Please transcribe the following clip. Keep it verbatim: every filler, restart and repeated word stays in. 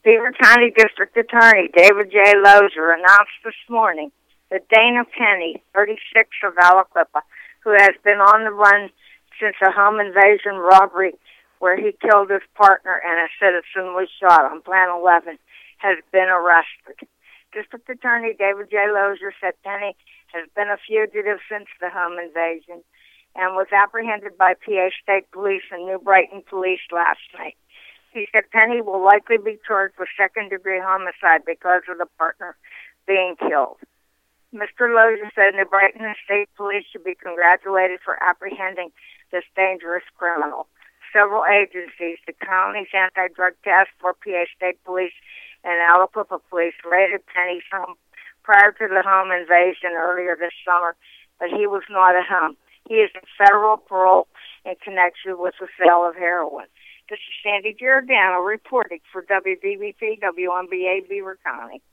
Beaver County District Attorney David J. Lozier announced this morning that Dana Penny, thirty-six, of Aliquippa, who has been on the run since a home invasion robbery where he killed his partner and a citizen was shot on Plan eleven, has been arrested. District Attorney David J. Lozier said Penny has been a fugitive since the home invasion and was apprehended by P A State Police and New Brighton Police last night. He said Penny will likely be charged with second-degree homicide because of the partner being killed. Mister Lozier said New Brighton and State Police should be congratulated for apprehending this dangerous criminal. Several agencies, the county's anti-drug task force, P A State Police, and Aliquippa Police, raided Penny's home prior to the home invasion earlier this summer, but he was not at home. He is in federal parole in connection with the sale of heroin. This is Sandy Giordano reporting for W D B P W M B A Beaver County.